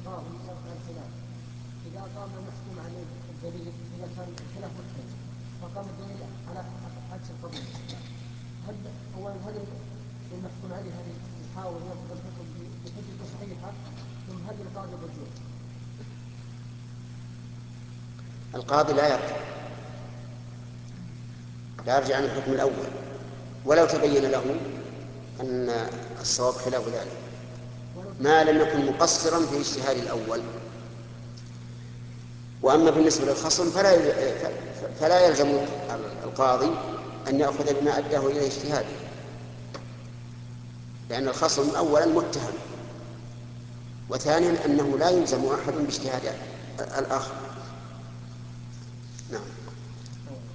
القاضي يبقى الخلاف. إذا قام المحكوم عليه الدليل، إذا كان الخلاف محتج فقام الدليل على عكس القضية، هل المحكوم عليه هذه يحاول ينقض الحكم بحجة صحيحة، ثم هل القاضي الرجوع؟ القاضي لا يرجع عن الحكم الأول ولو تبين له أن الصواب خلاف ذلك، ما لم يكن مقصرا في اجتهاد الأول. وأما بالنسبة للخصم فلا يلزم القاضي أن يأخذ بما أداه إلى اجتهاده، لأن الخصم أولا متهم، وثانيا أنه لا يلزم أحد باجتهاد الآخر.